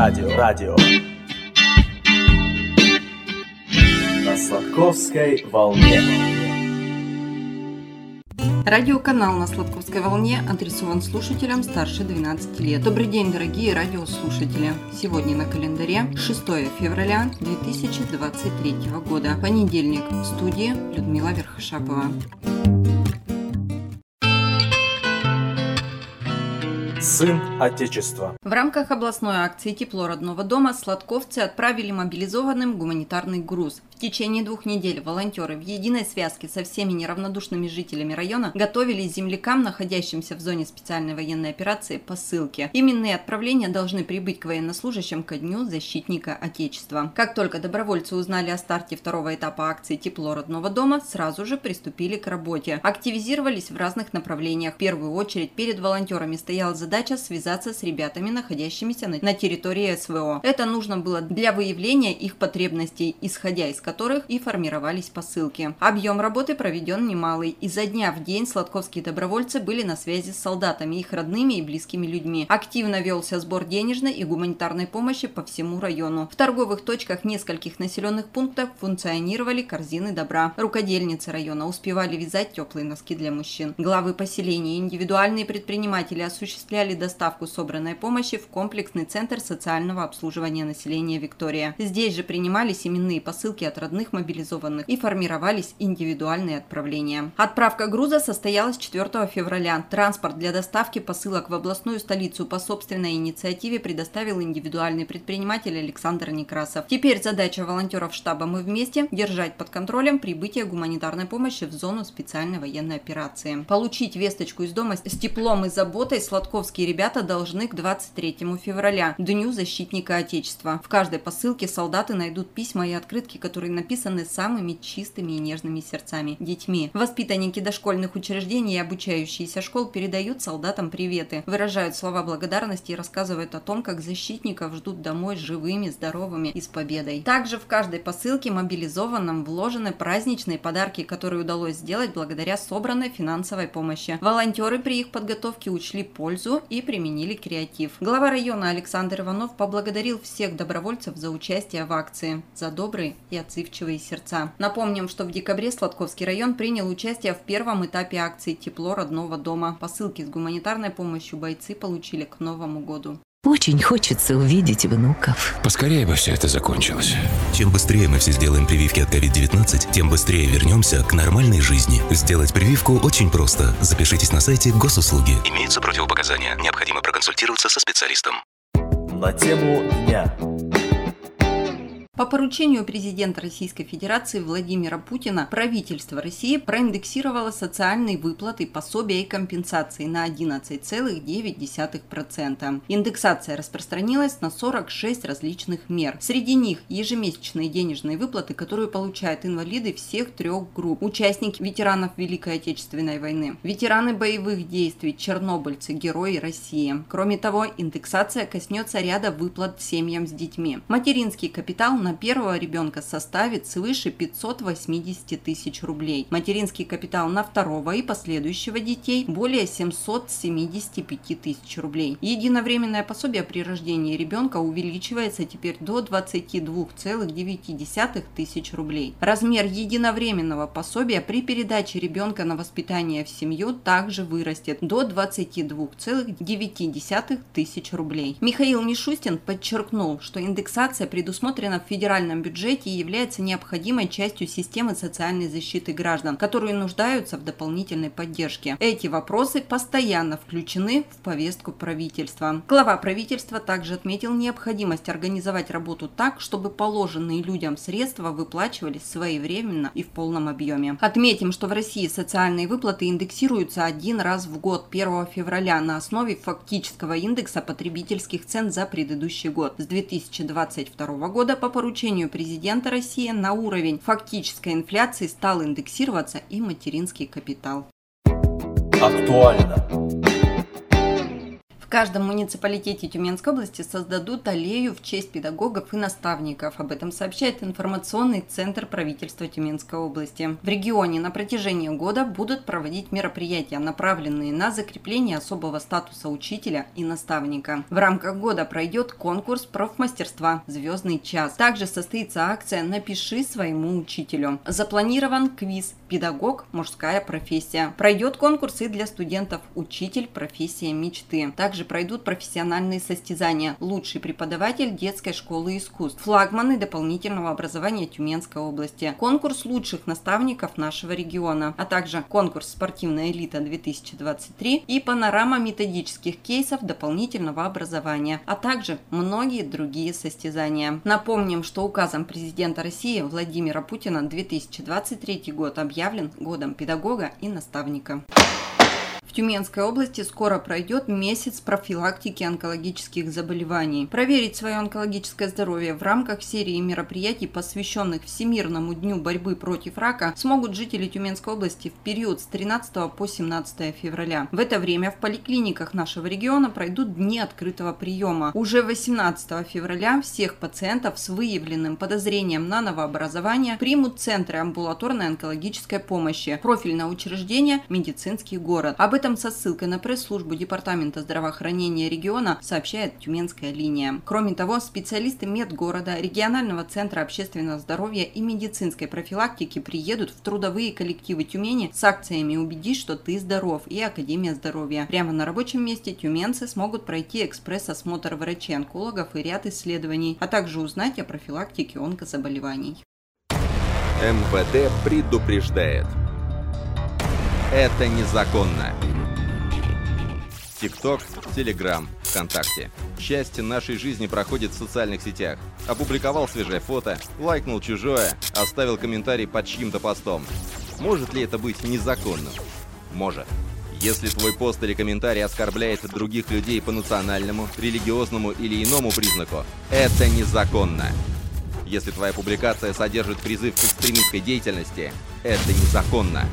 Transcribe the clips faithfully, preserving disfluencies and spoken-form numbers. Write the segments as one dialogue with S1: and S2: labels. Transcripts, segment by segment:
S1: радио, радио. На Сладковской волне.
S2: Радиоканал на Сладковской волне адресован слушателям старше двенадцати лет. Добрый день, дорогие радиослушатели! Сегодня на календаре шестое февраля две тысячи двадцать третьего года, понедельник. В студии Людмила Верхошапова.
S1: Сын Отечества.
S2: В рамках областной акции «Тепло родного дома» сладковцы отправили мобилизованным гуманитарный груз. В течение двух недель волонтеры в единой связке со всеми неравнодушными жителями района готовили землякам, находящимся в зоне специальной военной операции, посылки. Именные отправления должны прибыть к военнослужащим ко Дню защитника Отечества. Как только добровольцы узнали о старте второго этапа акции «Тепло родного дома», сразу же приступили к работе. Активизировались в разных направлениях. В первую очередь перед волонтерами стояла задача связаться с ребятами, находящимися на территории СВО. Это нужно было для выявления их потребностей, исходя из которых и формировались посылки. Объем работы проведен немалый. Изо дня в день сладковские добровольцы были на связи с солдатами, их родными и близкими людьми. Активно велся сбор денежной и гуманитарной помощи по всему району. В торговых точках нескольких населенных пунктов функционировали корзины добра. Рукодельницы района успевали вязать теплые носки для мужчин. Главы поселений и индивидуальные предприниматели осуществляли доставку собранной помощи в комплексный центр социального обслуживания населения «Виктория». Здесь же принимались именные посылки от родных мобилизованных и формировались индивидуальные отправления. Отправка груза состоялась четвёртого февраля. Транспорт для доставки посылок в областную столицу по собственной инициативе предоставил индивидуальный предприниматель Александр Некрасов. Теперь задача волонтеров штаба «Мы вместе» – держать под контролем прибытие гуманитарной помощи в зону специальной военной операции. Получить весточку из дома с теплом и заботой сладковские ребята должны к двадцать третьему февраля, Дню защитника Отечества. В каждой посылке солдаты найдут письма и открытки, которые написаны самыми чистыми и нежными сердцами – детьми. Воспитанники дошкольных учреждений и обучающиеся школ передают солдатам приветы, выражают слова благодарности и рассказывают о том, как защитников ждут домой живыми, здоровыми и с победой. Также в каждой посылке мобилизованным вложены праздничные подарки, которые удалось сделать благодаря собранной финансовой помощи. Волонтеры при их подготовке учли пользу и применили креатив. Глава района Александр Иванов поблагодарил всех добровольцев за участие в акции, за добрые и отзывчивые сердца. Напомним, что в декабре Сладковский район принял участие в первом этапе акции «Тепло родного дома». Посылки с гуманитарной помощью бойцы получили к Новому году.
S3: Очень хочется увидеть внуков.
S4: Поскорее бы все это закончилось.
S5: Чем быстрее мы все сделаем прививки от ковид девятнадцать, тем быстрее вернемся к нормальной жизни. Сделать прививку очень просто. Запишитесь на сайте Госуслуги. Имеются противопоказания. Необходимо проконсультироваться со специалистом.
S1: На тему дня.
S2: По поручению президента Российской Федерации Владимира Путина правительство России проиндексировало социальные выплаты, пособия и компенсации на одиннадцать целых девять десятых процента. Индексация распространилась на сорок шесть различных мер. Среди них ежемесячные денежные выплаты, которые получают инвалиды всех трех групп, участники ветеранов Великой Отечественной войны, ветераны боевых действий, чернобыльцы, герои России. Кроме того, индексация коснется ряда выплат семьям с детьми. Материнский капитал на первого ребенка составит свыше пятьсот восемьдесят тысяч рублей. Материнский капитал на второго и последующего детей более семьсот семьдесят пять тысяч рублей. Единовременное пособие при рождении ребенка увеличивается теперь до двадцати двух целых девяти десятых тысяч рублей. Размер единовременного пособия при передаче ребенка на воспитание в семью также вырастет до двадцати двух целых девяти десятых тысяч рублей. Михаил Мишустин подчеркнул, что индексация предусмотрена в федеральном бюджете и является необходимой частью системы социальной защиты граждан, которые нуждаются в дополнительной поддержке. Эти вопросы постоянно включены в повестку правительства. Глава правительства также отметил необходимость организовать работу так, чтобы положенные людям средства выплачивались своевременно и в полном объеме. Отметим, что в России социальные выплаты индексируются один раз в год, первого февраля, на основе фактического индекса потребительских цен за предыдущий год. С две тысячи двадцать второго года по поручению президента России на уровень фактической инфляции стал индексироваться и материнский капитал.
S1: Актуально.
S2: каждом муниципалитете Тюменской области создадут аллею в честь педагогов и наставников. Об этом сообщает информационный центр правительства Тюменской области. В регионе на протяжении года будут проводить мероприятия, направленные на закрепление особого статуса учителя и наставника. В рамках года пройдет конкурс профмастерства «Звездный час». Также состоится акция «Напиши своему учителю». Запланирован квиз «Педагог. Мужская профессия». Пройдет конкурс и для студентов «Учитель. Профессия мечты». Также пройдут профессиональные состязания «Лучший преподаватель детской школы искусств», флагманы дополнительного образования Тюменской области, конкурс лучших наставников нашего региона, а также конкурс «Спортивная элита-две тысячи двадцать три» и панорама методических кейсов дополнительного образования, а также многие другие состязания. Напомним, что указом президента России Владимира Путина две тысячи двадцать третий год объявлен годом педагога и наставника. В Тюменской области скоро пройдет месяц профилактики онкологических заболеваний. Проверить свое онкологическое здоровье в рамках серии мероприятий, посвященных Всемирному дню борьбы против рака, смогут жители Тюменской области в период с тринадцатого по семнадцатое февраля. В это время в поликлиниках нашего региона пройдут дни открытого приема. Уже восемнадцатого февраля всех пациентов с выявленным подозрением на новообразование примут центры амбулаторной онкологической помощи, профильное учреждение «Медицинский город». Об этом со ссылкой на пресс-службу Департамента здравоохранения региона сообщает Тюменская линия. Кроме того, специалисты медгорода, регионального центра общественного здоровья и медицинской профилактики приедут в трудовые коллективы Тюмени с акциями «Убедись, что ты здоров» и «Академия здоровья». Прямо на рабочем месте тюменцы смогут пройти экспресс-осмотр врачей-онкологов и ряд исследований, а также узнать о профилактике онкозаболеваний.
S6: эм вэ дэ предупреждает. Это незаконно. ТикТок, Телеграм, ВКонтакте. Часть нашей жизни проходит в социальных сетях. Опубликовал свежее фото, лайкнул чужое, оставил комментарий под чьим-то постом. Может ли это быть незаконным? Может. Если твой пост или комментарий оскорбляет других людей по национальному, религиозному или иному признаку, это незаконно. Если твоя публикация содержит призыв к экстремистской деятельности, это незаконно.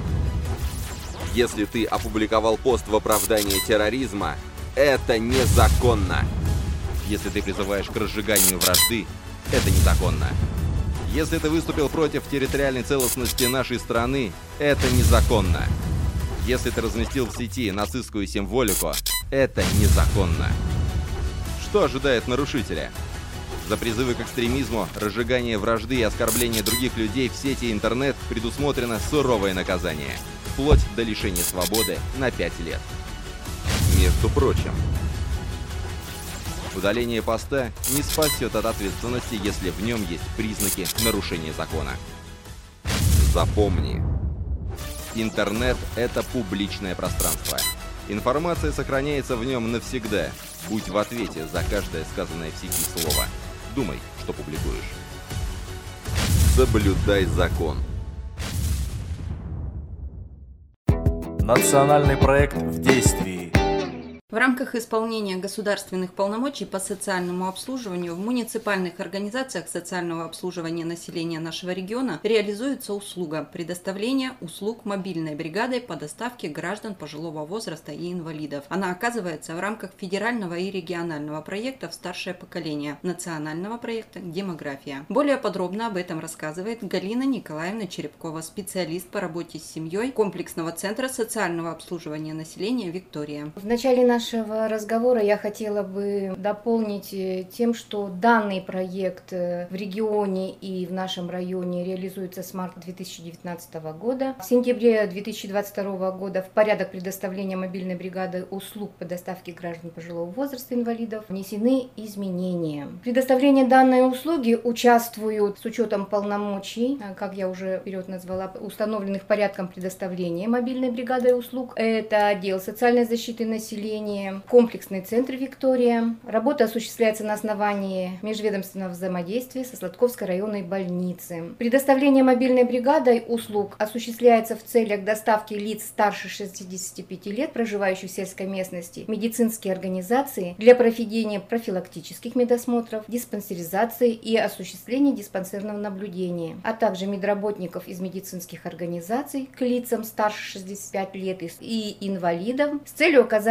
S6: Если ты опубликовал пост в оправдании терроризма, это незаконно. Если ты призываешь к разжиганию вражды, это незаконно. Если ты выступил против территориальной целостности нашей страны, это незаконно. Если ты разместил в сети нацистскую символику, это незаконно. Что ожидает нарушителя? За призывы к экстремизму, разжигание вражды и оскорбление других людей в сети и интернет предусмотрено суровое наказание, вплоть до лишения свободы на пять лет. Между прочим, удаление поста не спасет от ответственности, если в нем есть признаки нарушения закона. Запомни, интернет — это публичное пространство. Информация сохраняется в нем навсегда. Будь в ответе за каждое сказанное в сети слово. Думай, что публикуешь. Соблюдай закон.
S1: Национальный проект в действии.
S2: В рамках исполнения государственных полномочий по социальному обслуживанию в муниципальных организациях социального обслуживания населения нашего региона реализуется услуга предоставления услуг мобильной бригадой по доставке граждан пожилого возраста и инвалидов. Она оказывается в рамках федерального и регионального проектов «Старшее поколение», национального проекта «Демография». Более подробно об этом рассказывает Галина Николаевна Черепкова, специалист по работе с семьей комплексного центра социального обслуживания населения «Виктория».
S7: В начале нашего нашего разговора я хотела бы дополнить тем, что данный проект в регионе и в нашем районе реализуется с марта две тысячи девятнадцатого года. В сентябре две тысячи двадцать второго года в порядок предоставления мобильной бригады услуг по доставке граждан пожилого возраста инвалидов внесены изменения. В предоставлении данной услуги участвуют с учетом полномочий, как я уже вперед назвала, установленных порядком предоставления мобильной бригадой услуг. Это отдел социальной защиты населения, комплексный центр «Виктория». Работа осуществляется на основании межведомственного взаимодействия со Сладковской районной больницей. Предоставление мобильной бригадой услуг осуществляется в целях доставки лиц старше шестидесяти пяти лет, проживающих в сельской местности, медицинские организации для проведения профилактических медосмотров, диспансеризации и осуществления диспансерного наблюдения, а также медработников из медицинских организаций к лицам старше шестидесяти пяти лет и инвалидов с целью оказания медицинской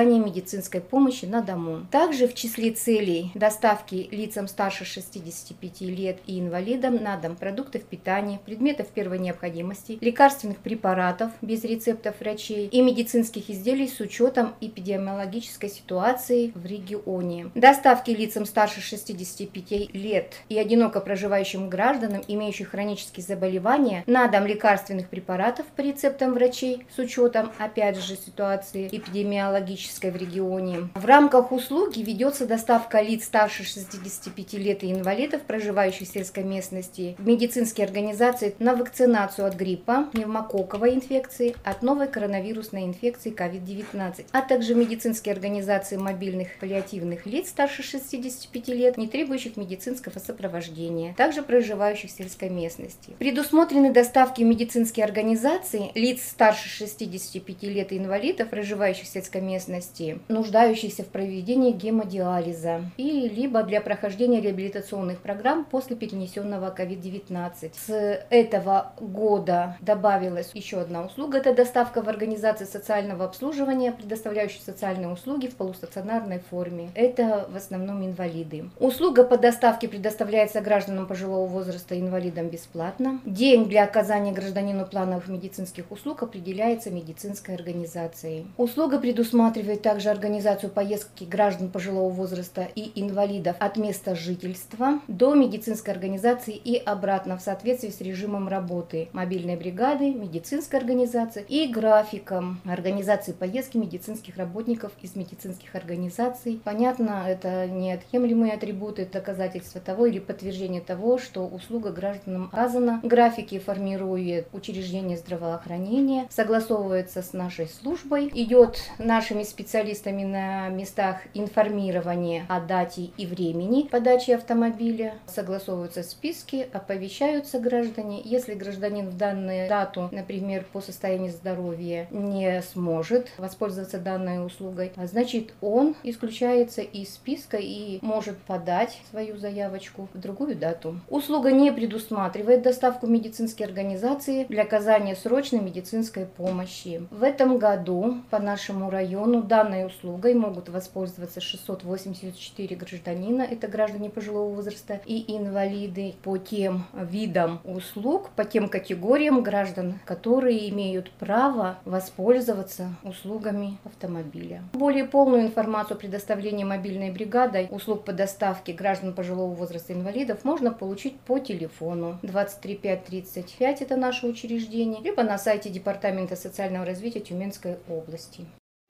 S7: медицинской помощи на дому. Также в числе целей доставки лицам старше шестидесяти пяти лет и инвалидам на дом продуктов питания, предметов первой необходимости, лекарственных препаратов без рецептов врачей и медицинских изделий с учетом эпидемиологической ситуации в регионе. Доставки лицам старше шестидесяти пяти лет и одиноко проживающим гражданам, имеющих хронические заболевания, на дом лекарственных препаратов по рецептам врачей с учетом, опять же, ситуации эпидемиологической в регионе. В рамках услуги ведется доставка лиц старше шестидесяти пяти лет и инвалидов, проживающих в сельской местности, в медицинские организации на вакцинацию от гриппа, пневмококковой инфекции, от новой коронавирусной инфекции ковид девятнадцать, а также в медицинские организации мобильных паллиативных лиц старше шестидесяти пяти лет, не требующих медицинского сопровождения, также проживающих в сельской местности. Предусмотрены доставки в медицинские организации лиц старше шестидесяти пяти лет и инвалидов, проживающих в сельской местности, нуждающихся в проведении гемодиализа и либо для прохождения реабилитационных программ после перенесенного ковид девятнадцать. С этого года добавилась еще одна услуга, это доставка в организации социального обслуживания, предоставляющие социальные услуги в полустационарной форме. Это в основном инвалиды. Услуга по доставке предоставляется гражданам пожилого возраста, инвалидам бесплатно. День для оказания гражданину плановых медицинских услуг определяется медицинской организацией. Услуга предусматривает также организацию поездки граждан пожилого возраста и инвалидов от места жительства до медицинской организации и обратно в соответствии с режимом работы мобильной бригады, медицинской организации и графиком организации поездки медицинских работников из медицинских организаций. Понятно, это неотъемлемые атрибуты, доказательства того или подтверждение того, что услуга гражданам оказана. Графики формирует учреждение здравоохранения, согласовывается с нашей службой, идет нашими специалистами на местах информирование о дате и времени подачи автомобиля, согласовываются списки, оповещаются граждане. Если гражданин в данную дату, например, по состоянию здоровья не сможет воспользоваться данной услугой, значит, он исключается из списка и может подать свою заявочку в другую дату. Услуга не предусматривает доставку в медицинские организации для оказания срочной медицинской помощи. В этом году по нашему району данной услугой могут воспользоваться шестьсот восемьдесят четыре гражданина, это граждане пожилого возраста и инвалиды, по тем видам услуг, по тем категориям граждан, которые имеют право воспользоваться услугами автомобиля. Более полную информацию о предоставлении мобильной бригадой услуг по доставке граждан пожилого возраста и инвалидов можно получить по телефону двадцать три пять тридцать пять, это наше учреждение, либо на сайте Департамента социального развития Тюменской области.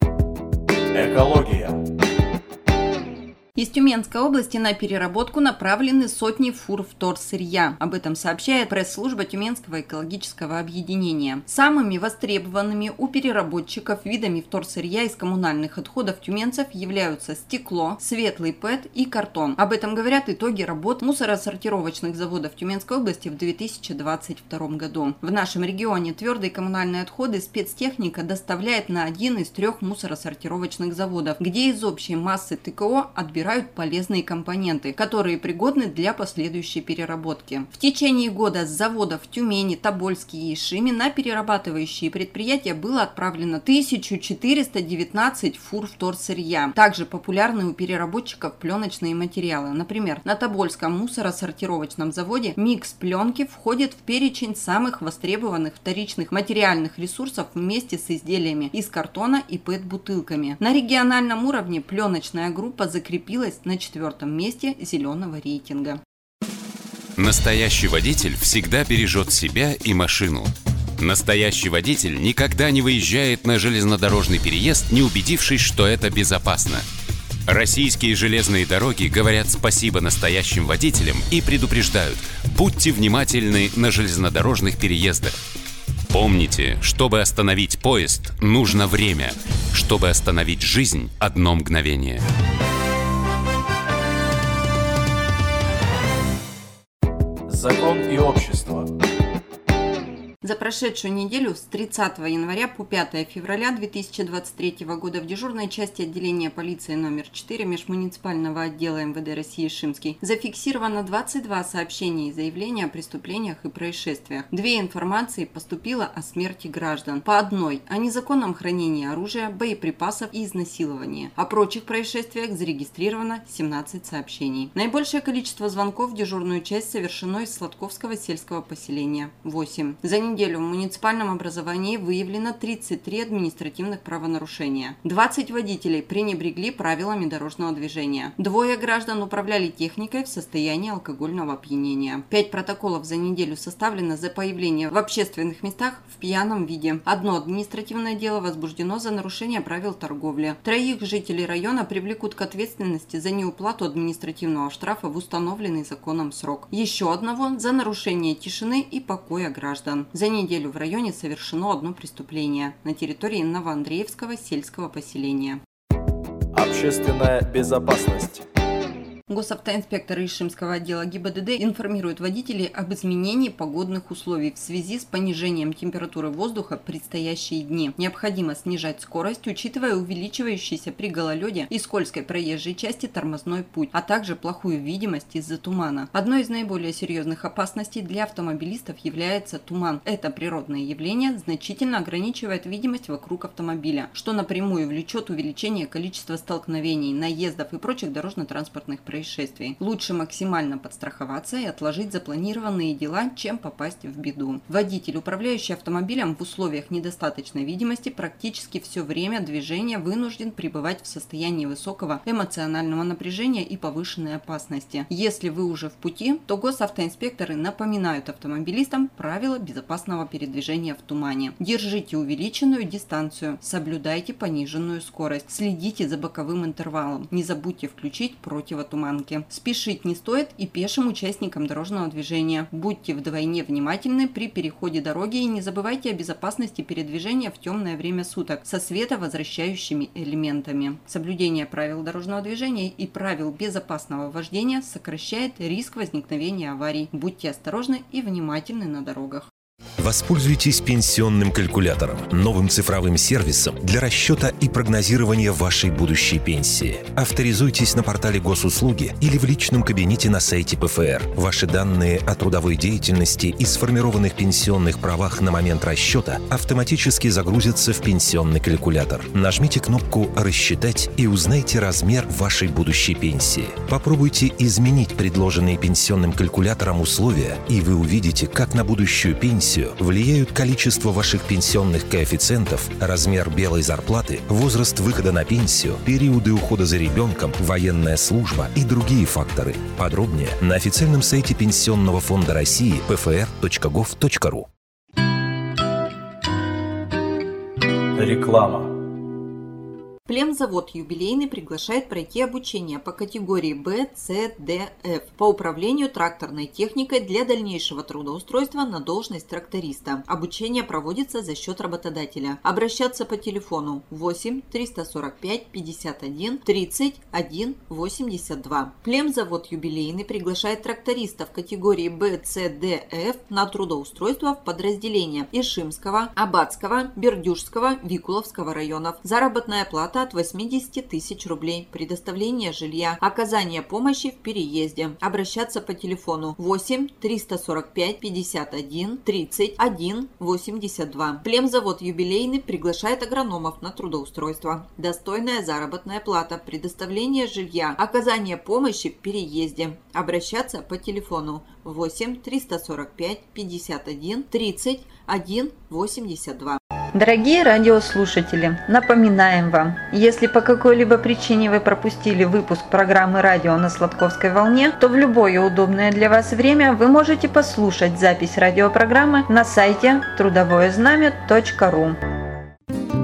S1: Экология.
S2: Из Тюменской области на переработку направлены сотни фур вторсырья. Об этом сообщает пресс-служба Тюменского экологического объединения. Самыми востребованными у переработчиков видами вторсырья из коммунальных отходов тюменцев являются стекло, светлый пэт и картон. Об этом говорят итоги работ мусоросортировочных заводов Тюменской области в две тысячи двадцать втором году. В нашем регионе твердые коммунальные отходы спецтехника доставляет на один из трех мусоросортировочных заводов, где из общей массы ТКО отбирают полезные компоненты, которые пригодны для последующей переработки. В течение года с заводов в Тюмени, Тобольске и Ишиме на перерабатывающие предприятия было отправлено тысяча четыреста девятнадцать фур вторсырья. Также популярны у переработчиков пленочные материалы. Например, на Тобольском мусоросортировочном заводе микс пленки входит в перечень самых востребованных вторичных материальных ресурсов вместе с изделиями из картона и пэт-бутылками. На региональном уровне пленочная группа закрепила на четвертом месте зеленого рейтинга.
S5: Настоящий водитель всегда бережет себя и машину. Настоящий водитель никогда не выезжает на железнодорожный переезд, не убедившись, что это безопасно. Российские железные дороги говорят спасибо настоящим водителям и предупреждают: будьте внимательны на железнодорожных переездах. Помните, чтобы остановить поезд, нужно время. Чтобы остановить жизнь, одно мгновение.
S1: Закон и общество.
S2: За прошедшую неделю с тридцатого января по пятое февраля две тысячи двадцать третьего года в дежурной части отделения полиции номер четыре межмуниципального отдела эм вэ дэ России Шимский зафиксировано двадцать два сообщения и заявления о преступлениях и происшествиях. Две информации поступило о смерти граждан. По одной – о незаконном хранении оружия, боеприпасов и изнасиловании. О прочих происшествиях зарегистрировано семнадцать сообщений. Наибольшее количество звонков в дежурную часть совершено из Сладковского сельского поселения – восемь. За неделю в муниципальном образовании выявлено тридцать три административных правонарушения. двадцать водителей пренебрегли правилами дорожного движения. Двое граждан управляли техникой в состоянии алкогольного опьянения. Пять протоколов за неделю составлено за появление в общественных местах в пьяном виде. Одно административное дело возбуждено за нарушение правил торговли. Троих жителей района привлекут к ответственности за неуплату административного штрафа в установленный законом срок. Еще одного за нарушение тишины и покоя граждан. За неделю в районе совершено одно преступление на территории Новоандреевского сельского поселения.
S1: Общественная безопасность.
S2: Госавтоинспекторы из Шимского отдела гэ и бэ дэ дэ информируют водителей об изменении погодных условий в связи с понижением температуры воздуха в предстоящие дни. Необходимо снижать скорость, учитывая увеличивающийся при гололеде и скользкой проезжей части тормозной путь, а также плохую видимость из-за тумана. Одной из наиболее серьезных опасностей для автомобилистов является туман. Это природное явление значительно ограничивает видимость вокруг автомобиля, что напрямую влечет увеличение количества столкновений, наездов и прочих дорожно-транспортных происшествий. происшествий. Лучше максимально подстраховаться и отложить запланированные дела, чем попасть в беду. Водитель, управляющий автомобилем в условиях недостаточной видимости, практически все время движения вынужден пребывать в состоянии высокого эмоционального напряжения и повышенной опасности. Если вы уже в пути, то госавтоинспекторы напоминают автомобилистам правила безопасного передвижения в тумане. Держите увеличенную дистанцию, соблюдайте пониженную скорость, следите за боковым интервалом, не забудьте включить противотуманки. Спешить не стоит и пешим участникам дорожного движения. Будьте вдвойне внимательны при переходе дороги и не забывайте о безопасности передвижения в темное время суток со световозвращающими элементами. Соблюдение правил дорожного движения и правил безопасного вождения сокращает риск возникновения аварий. Будьте осторожны и внимательны на дорогах.
S5: Воспользуйтесь пенсионным калькулятором, новым цифровым сервисом для расчета и прогнозирования вашей будущей пенсии. Авторизуйтесь на портале госуслуги или в личном кабинете на сайте пэ эф эр. Ваши данные о трудовой деятельности и сформированных пенсионных правах на момент расчета автоматически загрузятся в пенсионный калькулятор. Нажмите кнопку «Рассчитать» и узнайте размер вашей будущей пенсии. Попробуйте изменить предложенные пенсионным калькулятором условия, и вы увидите, как на будущую пенсию влияют количество ваших пенсионных коэффициентов, размер белой зарплаты, возраст выхода на пенсию, периоды ухода за ребенком, военная служба и другие факторы. Подробнее на официальном сайте Пенсионного фонда России пэ эф эр точка гов точка ру.
S1: Реклама.
S2: Племзавод «Юбилейный» приглашает пройти обучение по категории Б, С, Д, Ф по управлению тракторной техникой для дальнейшего трудоустройства на должность тракториста. Обучение проводится за счет работодателя. Обращаться по телефону восемь триста сорок пять пятьдесят один тридцать один восемьдесят два. Племзавод «Юбилейный» приглашает трактористов категории Б, С, Д, Ф на трудоустройство в подразделения Ишимского, Абатского, Бердюжского, Викуловского районов. Заработная плата от восьмидесяти тысяч рублей. Предоставление жилья. Оказание помощи в переезде. Обращаться по телефону восемь триста сорок пять пятьдесят один тридцать один восемьдесят два. Племзавод «Юбилейный» приглашает агрономов на трудоустройство. Достойная заработная плата. Предоставление жилья. Оказание помощи в переезде. Обращаться по телефону восемь триста сорок пять пятьдесят один тридцать один восемьдесят два.
S8: Дорогие радиослушатели, напоминаем вам, если по какой-либо причине вы пропустили выпуск программы «Радио на Сладковской волне», то в любое удобное для вас время вы можете послушать запись радиопрограммы на сайте трудовое знамя точка ру.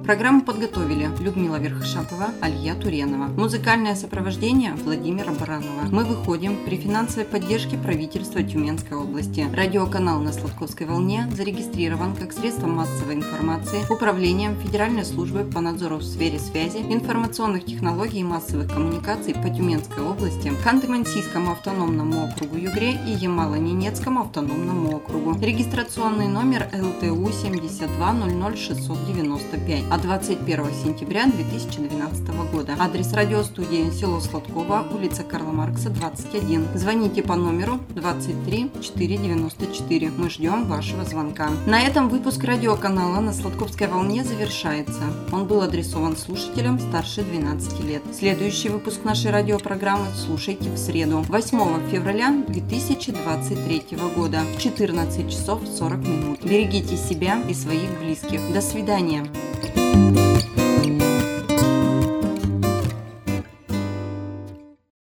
S2: Программу подготовили Людмила Верхошапова, Алия Туренова. Музыкальное сопровождение Владимира Баранова. Мы выходим при финансовой поддержке правительства Тюменской области. Радиоканал на Сладковской волне зарегистрирован как средство массовой информации Управлением Федеральной службы по надзору в сфере связи, информационных технологий и массовых коммуникаций по Тюменской области, Ханты-Мансийскому автономному округу Югре и Ямало-Ненецкому автономному округу. Регистрационный номер эл тэ у семьдесят два ноль ноль шестьсот девяносто пять от двадцать первого сентября две тысячи двенадцатого года. Адрес радиостудии: село Сладково, улица Карла Маркса, двадцать один. Звоните по номеру двадцать три четыреста девяносто четыре. Мы ждем вашего звонка. На этом выпуск радиоканала на Сладковской волне завершается. Он был адресован слушателям старше двенадцати лет. Следующий выпуск нашей радиопрограммы слушайте в среду, восьмого февраля две тысячи двадцать третьего года в четырнадцать часов сорок минут. Берегите себя и своих близких. До свидания.